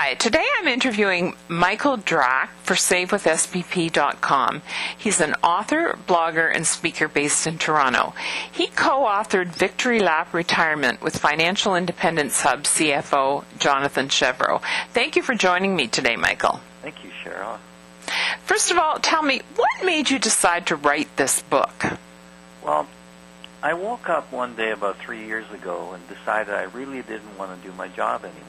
Hi, today I'm interviewing Michael Drack for SaveWithSBP.com. He's an author, blogger, and speaker based in Toronto. He co-authored Victory Lap Retirement with Financial Independence Hub CFO Jonathan Chevreau. Thank you for joining me today, Michael. Thank you, Cheryl. First of all, tell me, what made you decide to write this book? Well, I woke up one day about 3 years ago and decided I really didn't want to do my job anymore.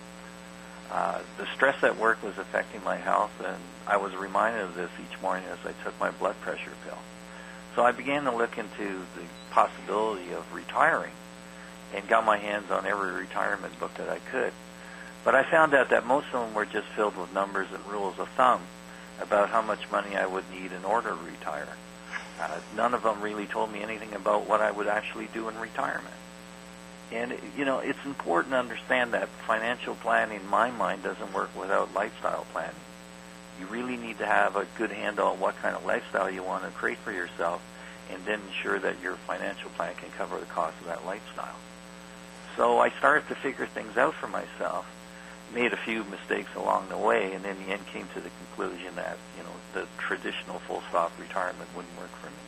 The stress at work was affecting my health, and I was reminded of this each morning as I took my blood pressure pill. So I began to look into the possibility of retiring and got my hands on every retirement book that I could. But I found out that most of them were just filled with numbers and rules of thumb about how much money I would need in order to retire. None of them really told me anything about what I would actually do in retirement. And, it's important to understand that financial planning, in my mind, doesn't work without lifestyle planning. You really need to have a good handle on what kind of lifestyle you want to create for yourself, and then ensure that your financial plan can cover the cost of that lifestyle. So I started to figure things out for myself, made a few mistakes along the way, and in the end came to the conclusion that, the traditional full-stop retirement wouldn't work for me.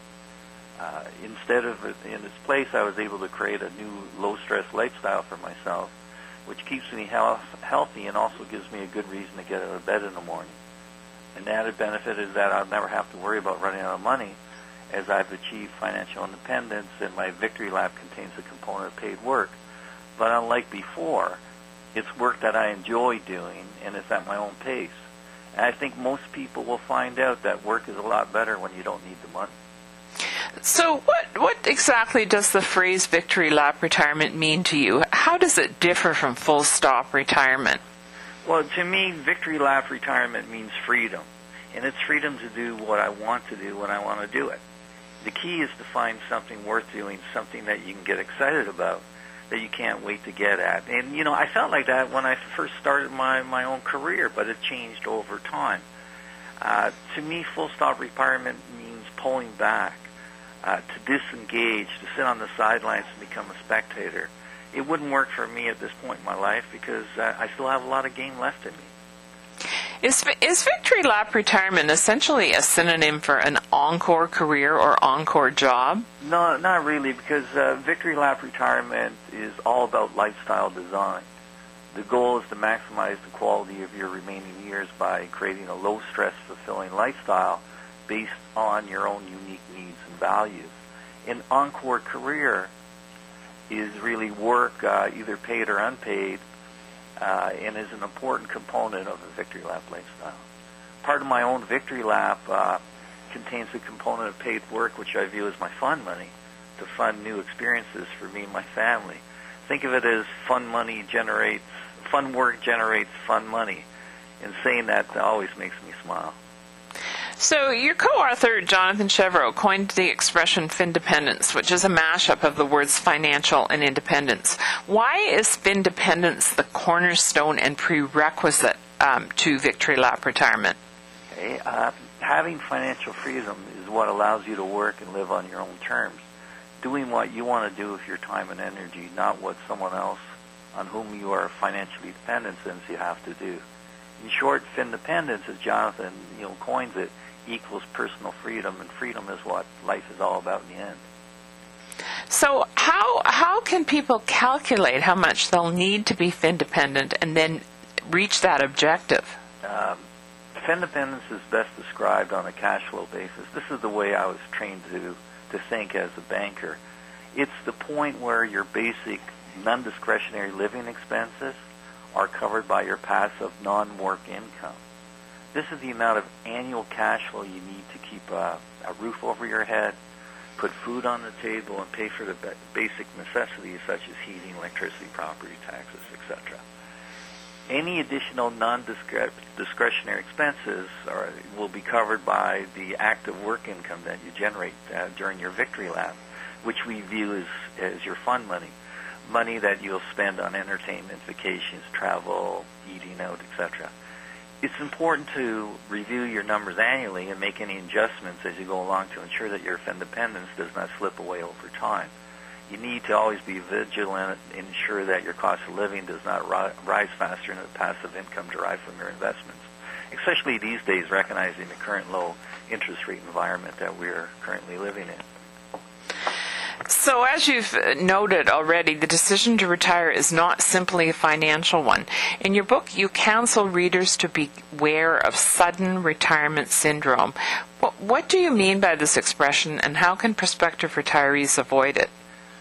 Instead of in its place, I was able to create a new low-stress lifestyle for myself, which keeps me healthy and also gives me a good reason to get out of bed in the morning. An added benefit is that I'll never have to worry about running out of money, as I've achieved financial independence, and my Victory Lap contains a component of paid work. But unlike before, it's work that I enjoy doing, and it's at my own pace. And I think most people will find out that work is a lot better when you don't need the money. So what exactly does the phrase Victory Lap Retirement mean to you? How does it differ from full stop retirement? Well, to me, Victory Lap Retirement means freedom. And it's freedom to do what I want to do when I want to do it. The key is to find something worth doing, something that you can get excited about, that you can't wait to get at. And, I felt like that when I first started my own career, but it changed over time. To me, full stop retirement means pulling back. To disengage, to sit on the sidelines and become a spectator. It wouldn't work for me at this point in my life because I still have a lot of game left in me. Is Victory Lap Retirement essentially a synonym for an encore career or encore job? No, not really, because Victory Lap Retirement is all about lifestyle design. The goal is to maximize the quality of your remaining years by creating a low-stress, fulfilling lifestyle based on your own unique needs and values. An encore career is really work, either paid or unpaid, and is an important component of the Victory Lap lifestyle. Part of my own Victory Lap contains a component of paid work, which I view as my fun money, to fund new experiences for me and my family. Think of it as fun work generates fun money, and saying that always makes me smile. So your co-author, Jonathan Chevreau, coined the expression Findependence, which is a mashup of the words financial and independence. Why is Findependence the cornerstone and prerequisite to Victory Lap Retirement? Having financial freedom is what allows you to work and live on your own terms, doing what you want to do with your time and energy, not what someone else on whom you are financially dependent says you have to do. In short, Findependence, as Jonathan coins it, equals personal freedom, and freedom is what life is all about in the end. So how can people calculate how much they'll need to be Findependent and then reach that objective? Findependence is best described on a cash flow basis. This is the way I was trained to think as a banker. It's the point where your basic non-discretionary living expenses are covered by your passive non-work income. This is the amount of annual cash flow you need to keep a roof over your head, put food on the table, and pay for the basic necessities such as heating, electricity, property taxes, etc. Any additional non-discretionary expenses will be covered by the active work income that you generate during your Victory Lap, which we view as your fun money. Money that you'll spend on entertainment, vacations, travel, eating out, etc. It's important to review your numbers annually and make any adjustments as you go along to ensure that your independence does not slip away over time. You need to always be vigilant and ensure that your cost of living does not rise faster than the passive income derived from your investments, especially these days, recognizing the current low interest rate environment that we're currently living in. So as you've noted already, the decision to retire is not simply a financial one. In your book, you counsel readers to beware of sudden retirement syndrome. What do you mean by this expression, and how can prospective retirees avoid it?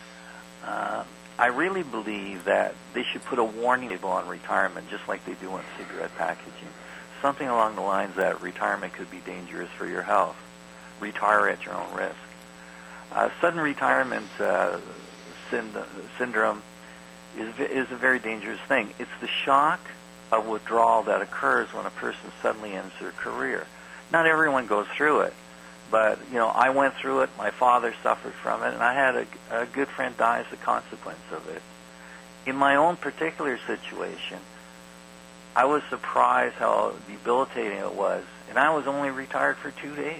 I really believe that they should put a warning label on retirement, just like they do on cigarette packaging. Something along the lines that retirement could be dangerous for your health. Retire at your own risk. Sudden retirement syndrome is a very dangerous thing. It's the shock of withdrawal that occurs when a person suddenly ends their career. Not everyone goes through it, but I went through it. My father suffered from it, and I had a good friend die as a consequence of it. In my own particular situation, I was surprised how debilitating it was, and I was only retired for 2 days.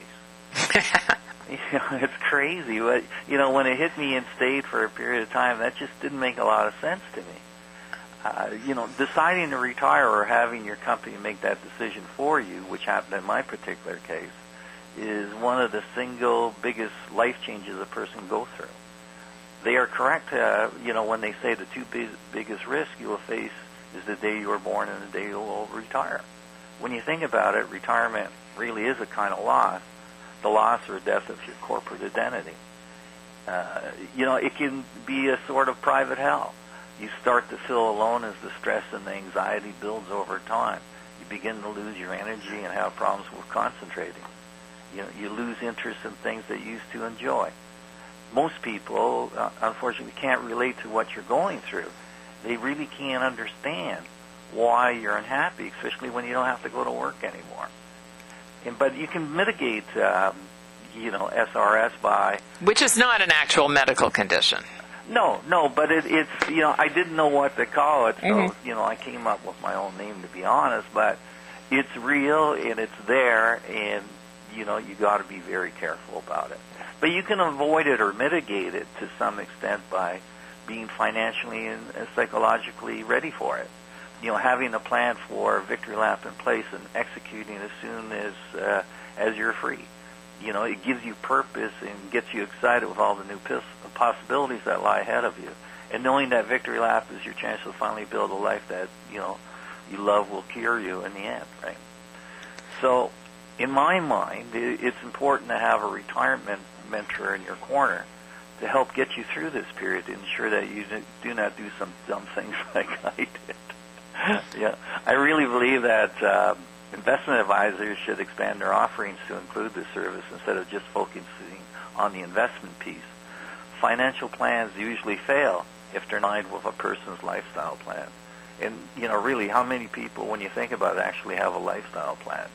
It's crazy. But, when it hit me and stayed for a period of time, that just didn't make a lot of sense to me. Deciding to retire or having your company make that decision for you, which happened in my particular case, is one of the single biggest life changes a person can go through. They are correct, when they say the two biggest risks you will face is the day you were born and the day you will retire. When you think about it, retirement really is a kind of loss, the loss or death of your corporate identity. It can be a sort of private hell. You start to feel alone as the stress and the anxiety builds over time. You begin to lose your energy and have problems with concentrating. You lose interest in things that you used to enjoy. Most people, unfortunately, can't relate to what you're going through. They really can't understand why you're unhappy, especially when you don't have to go to work anymore. But you can mitigate, SRS by... Which is not an actual medical condition. No, but it's, I didn't know what to call it, so, I came up with my own name, to be honest, but it's real, and it's there, and, you got to be very careful about it. But you can avoid it or mitigate it to some extent by being financially and psychologically ready for it. Having a plan for Victory Lap in place and executing as soon as you're free. It gives you purpose and gets you excited with all the new possibilities that lie ahead of you. And knowing that Victory Lap is your chance to finally build a life that, you love will cure you in the end, right? So, in my mind, it's important to have a retirement mentor in your corner to help get you through this period to ensure that you do not do some dumb things like I did. Yeah, I really believe that investment advisors should expand their offerings to include this service instead of just focusing on the investment piece. Financial plans usually fail if they're aligned with a person's lifestyle plan. And, really, how many people, when you think about it, actually have a lifestyle plan?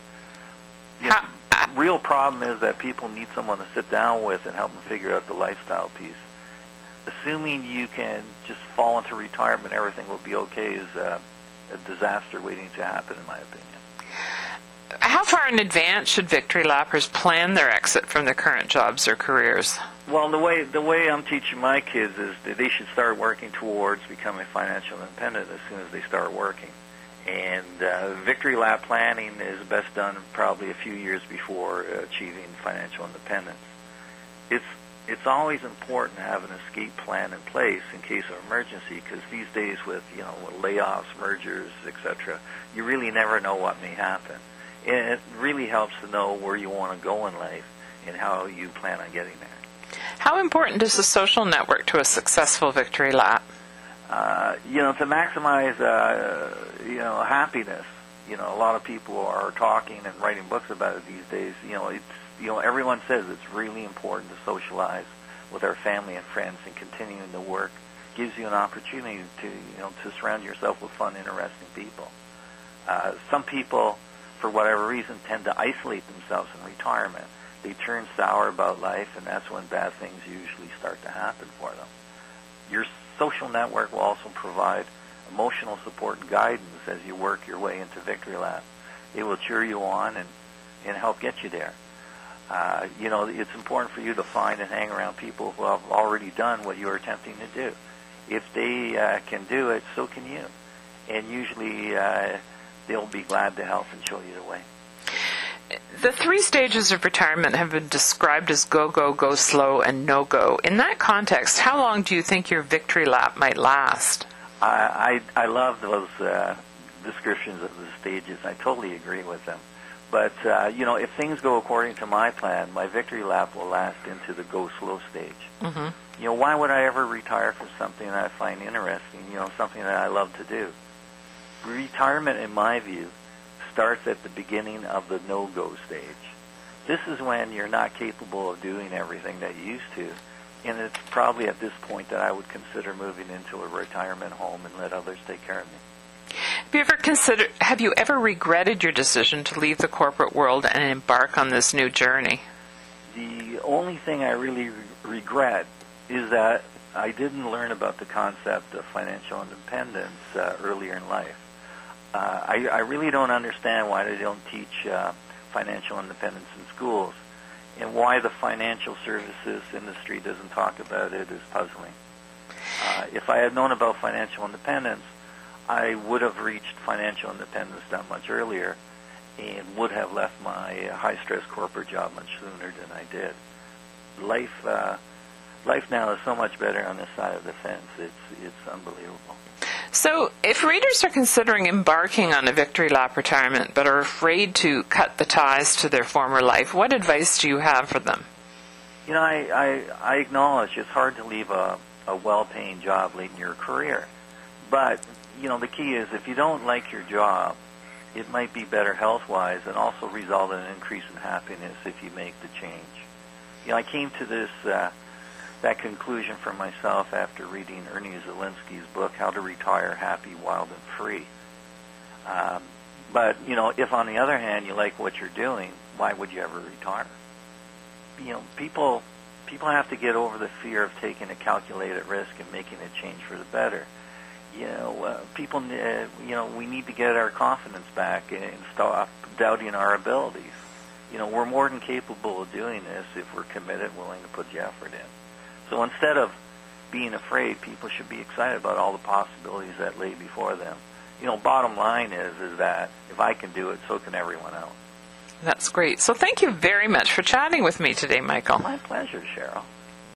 Real problem is that people need someone to sit down with and help them figure out the lifestyle piece. Assuming you can just fall into retirement, everything will be okay is a disaster waiting to happen, in my opinion. How far in advance should Victory Lappers plan their exit from their current jobs or careers? Well, the way I'm teaching my kids is that they should start working towards becoming financial independent as soon as they start working. And Victory Lap planning is best done probably a few years before achieving financial independence. It's always important to have an escape plan in place in case of emergency, because these days with layoffs, mergers, etc., you really never know what may happen. And it really helps to know where you want to go in life and how you plan on getting there. How important is the social network to a successful Victory Lap? To maximize, happiness. A lot of people are talking and writing books about it these days. Everyone says it's really important to socialize with our family and friends, and continuing to work gives you an opportunity to surround yourself with fun, interesting people. Some people, for whatever reason, tend to isolate themselves in retirement. They turn sour about life, and that's when bad things usually start to happen for them. Your social network will also provide emotional support and guidance as you work your way into Victory Lap. It will cheer you on and help get you there. It's important for you to find and hang around people who have already done what you're attempting to do. If they can do it, so can you. And usually they'll be glad to help and show you the way. The 3 stages of retirement have been described as go, go, go slow, and no go. In that context, how long do you think your victory lap might last? I love those descriptions of the stages. I totally agree with them. But, if things go according to my plan, my victory lap will last into the go slow stage. Mm-hmm. Why would I ever retire from something that I find interesting, something that I love to do? Retirement, in my view, starts at the beginning of the no-go stage. This is when you're not capable of doing everything that you used to, and it's probably at this point that I would consider moving into a retirement home and let others take care of me. Have you ever regretted your decision to leave the corporate world and embark on this new journey? The only thing I really regret is that I didn't learn about the concept of financial independence earlier in life. I really don't understand why they don't teach financial independence in schools, and why the financial services industry doesn't talk about it is puzzling. If I had known about financial independence, I would have reached financial independence that much earlier and would have left my high-stress corporate job much sooner than I did. Life now is so much better on this side of the fence. It's unbelievable. So, if readers are considering embarking on a victory lap retirement but are afraid to cut the ties to their former life, what advice do you have for them? I acknowledge it's hard to leave a well-paying job late in your career. But, the key is if you don't like your job, it might be better health-wise and also result in an increase in happiness if you make the change. I came to that conclusion for myself after reading Ernie Zielinski's book, How to Retire Happy, Wild, and Free. But, if on the other hand you like what you're doing, why would you ever retire? People have to get over the fear of taking a calculated risk and making a change for the better. People, we need to get our confidence back and stop doubting our abilities. We're more than capable of doing this if we're committed, willing to put the effort in. So instead of being afraid, people should be excited about all the possibilities that lay before them. Bottom line is that if I can do it, so can everyone else. That's great. So thank you very much for chatting with me today, Michael. My pleasure, Cheryl.